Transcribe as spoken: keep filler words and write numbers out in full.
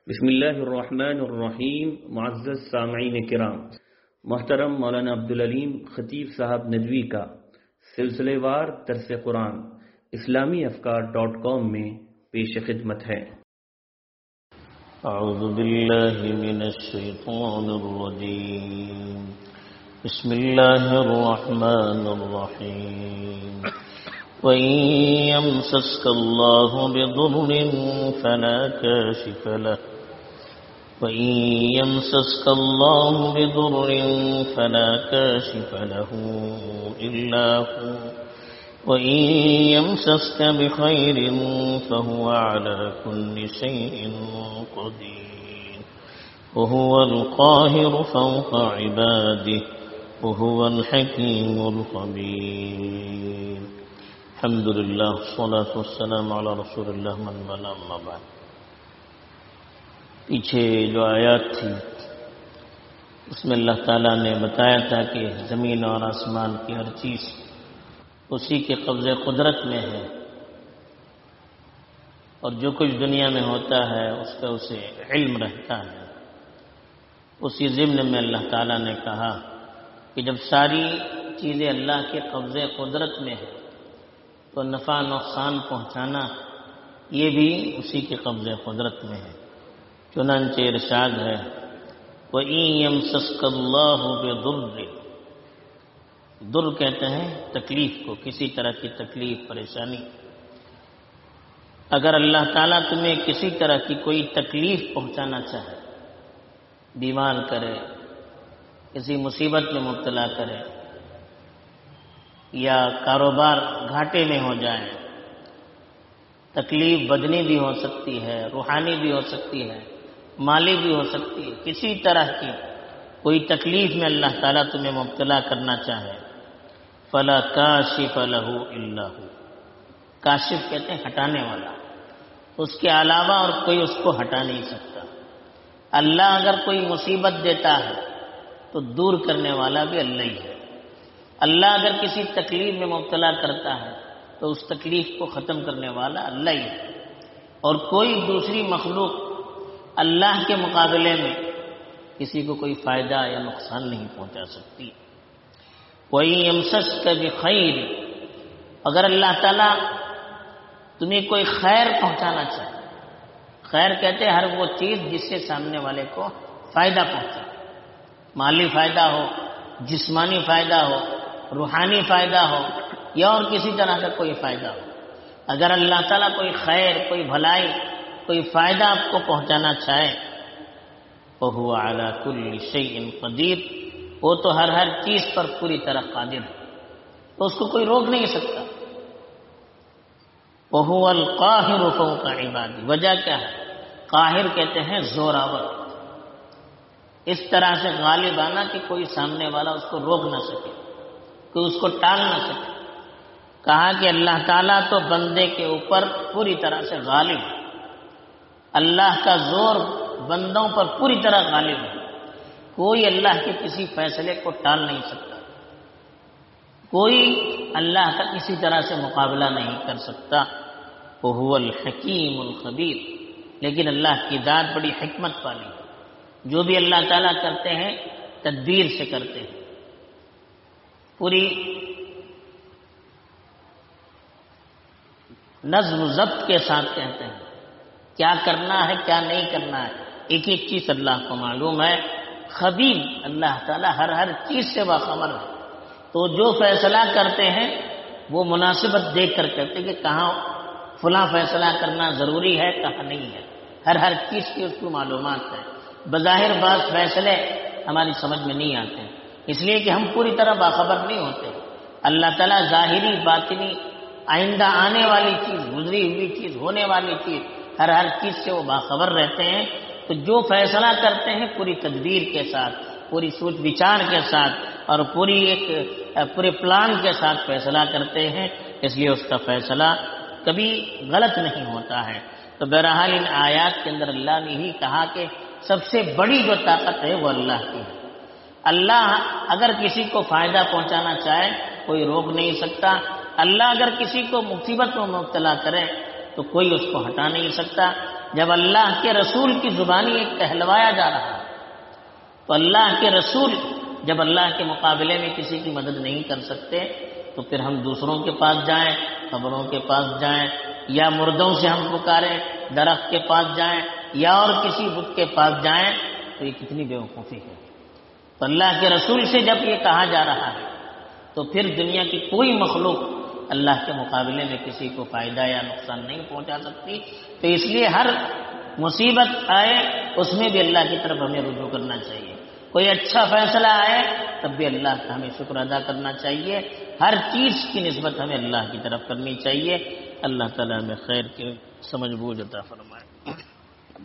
بسم اللہ الرحمن الرحیم. معزز سامعین کرام، محترم مولانا عبدالعلیم خطیب صاحب ندوی کا سلسلے وار درس قرآن اسلامی افکار ڈاٹ کام میں پیش خدمت ہے. اعوذ باللہ من الشیطان الرجیم. بسم اللہ الرحمن الرحیم. وَإِن يَمْسَسْكَ اللَّهُ بِضُرٍّ فَلَا كَاشِفَ لَهُ وَإِن يَمْسَسْكَ اللَّهُ بِضُرٍّ فَلَا كَاشِفَ لَهُ إِلَّا هُوَ وَإِن يَمْسَسْكَ بِخَيْرٍ فَهُوَ عَلَى كُلِّ شَيْءٍ قَدِيرٌ وَهُوَ الْقَاهِرُ فَوْقَ عِبَادِهِ وَهُوَ الْحَكِيمُ الْخَبِيرُ. الحمد للہ والصلاة والسلام علی رسول اللہ من بلغ اما بعد. پیچھے جو آیات تھی اس میں اللہ تعالیٰ نے بتایا تھا کہ زمین اور آسمان کی ہر چیز اسی کے قبضے قدرت میں ہے، اور جو کچھ دنیا میں ہوتا ہے اس کا اسے علم رہتا ہے. اسی ضمن میں اللہ تعالیٰ نے کہا کہ جب ساری چیزیں اللہ کے قبضے قدرت میں ہیں تو نفع نقصان پہنچانا یہ بھی اسی کے قبضے قدرت میں ہے. چنانچہ ارشاد ہے وَإِن يَمْسَسْكَ اللَّهُ بِضُرٍّ. در کہتے ہیں تکلیف کو، کسی طرح کی تکلیف پریشانی. اگر اللہ تعالیٰ تمہیں کسی طرح کی کوئی تکلیف پہنچانا چاہے، بیمار کرے، کسی مصیبت میں مبتلا کرے، یا کاروبار گھاٹے میں ہو جائے، تکلیف بدنی بھی ہو سکتی ہے، روحانی بھی ہو سکتی ہے، مالی بھی ہو سکتی ہے، کسی طرح کی کوئی تکلیف میں اللہ تعالیٰ تمہیں مبتلا کرنا چاہے، فَلَا كَاشِفَ لَهُ إِلَّا هُوَ. کاشف کہتے ہیں ہٹانے والا، اس کے علاوہ اور کوئی اس کو ہٹا نہیں سکتا. اللہ اگر کوئی مصیبت دیتا ہے تو دور کرنے والا بھی اللہ ہی ہے. اللہ اگر کسی تکلیف میں مبتلا کرتا ہے تو اس تکلیف کو ختم کرنے والا اللہ ہی ہے، اور کوئی دوسری مخلوق اللہ کے مقابلے میں کسی کو کوئی فائدہ یا نقصان نہیں پہنچا سکتی. وَإِن يَمْسَسْكَ بِخَيْرٍ. اگر اللہ تعالیٰ تمہیں کوئی خیر پہنچانا چاہے، خیر کہتے ہیں ہر وہ چیز جس سے سامنے والے کو فائدہ پہنچے، مالی فائدہ ہو، جسمانی فائدہ ہو، روحانی فائدہ ہو، یا اور کسی طرح کا کوئی فائدہ ہو. اگر اللہ تعالیٰ کوئی خیر، کوئی بھلائی، کوئی فائدہ آپ کو پہنچانا چاہے وَهُوَ عَلَى كُلِّ شَيْءٍ قَدِيرٌ. وہ تو ہر ہر چیز پر پوری طرح قادر ہے، تو اس کو کوئی روک نہیں سکتا. وَهُوَ الْقَاهِرُ فَوْقَ عِبَادِهِ. وجہ کیا ہے؟ قاہر کہتے ہیں زوراور، اس طرح سے غالب آنا کہ کوئی سامنے والا اس کو روک نہ سکے، کوئی اس کو ٹال نہ سکے. کہا کہ اللہ تعالیٰ تو بندے کے اوپر پوری طرح سے غالب ہے، اللہ کا زور بندوں پر پوری طرح غالب ہے. کوئی اللہ کے کسی فیصلے کو ٹال نہیں سکتا، کوئی اللہ کا کسی طرح سے مقابلہ نہیں کر سکتا. وَهُوَ الْحَكِيمُ الْخَبِيرُ. لیکن اللہ کی ذات بڑی حکمت والی ہے، جو بھی اللہ تعالیٰ کرتے ہیں تدبیر سے کرتے ہیں، پوری نظم و ضبط کے ساتھ کہتے ہیں کیا کرنا ہے کیا نہیں کرنا ہے. ایک ایک چیز اللہ کو معلوم ہے. خبیر، اللہ تعالیٰ ہر ہر چیز سے باخبر ہے، تو جو فیصلہ کرتے ہیں وہ مناسبت دیکھ کر کرتے ہیں کہ کہاں فلاں فیصلہ کرنا ضروری ہے، کہاں نہیں ہے. ہر ہر چیز کی اس کو معلومات ہے. بظاہر بعض فیصلے ہماری سمجھ میں نہیں آتے ہیں، اس لیے کہ ہم پوری طرح باخبر نہیں ہوتے. اللہ تعالیٰ ظاہری، باطنی، آئندہ آنے والی چیز، گزری ہوئی چیز، ہونے والی چیز، ہر ہر چیز سے وہ باخبر رہتے ہیں. تو جو فیصلہ کرتے ہیں پوری تدبیر کے ساتھ، پوری سوچ وچار کے ساتھ، اور پوری ایک پورے پلان کے ساتھ فیصلہ کرتے ہیں، اس لیے اس کا فیصلہ کبھی غلط نہیں ہوتا ہے. تو بہرحال ان آیات کے اندر اللہ نے ہی کہا کہ سب سے بڑی جو طاقت ہے وہ اللہ کی ہے. اللہ اگر کسی کو فائدہ پہنچانا چاہے کوئی روک نہیں سکتا. اللہ اگر کسی کو مصیبت میں مبتلا کرے تو کوئی اس کو ہٹا نہیں سکتا. جب اللہ کے رسول کی زبانی ایک کہلوایا جا رہا ہے، تو اللہ کے رسول جب اللہ کے مقابلے میں کسی کی مدد نہیں کر سکتے تو پھر ہم دوسروں کے پاس جائیں، قبروں کے پاس جائیں، یا مردوں سے ہم پکاریں، درخت کے پاس جائیں، یا اور کسی بت کے پاس جائیں، تو یہ کتنی بے وقوفی ہے۔ تو اللہ کے رسول سے جب یہ کہا جا رہا ہے تو پھر دنیا کی کوئی مخلوق اللہ کے مقابلے میں کسی کو فائدہ یا نقصان نہیں پہنچا سکتی۔ تو اس لیے ہر مصیبت آئے اس میں بھی اللہ کی طرف ہمیں رجوع کرنا چاہیے، کوئی اچھا فیصلہ آئے تب بھی اللہ کا ہمیں شکر ادا کرنا چاہیے، ہر چیز کی نسبت ہمیں اللہ کی طرف کرنی چاہیے۔ اللہ تعالیٰ ہمیں خیر کے سمجھ بوجھ عطا فرمائے۔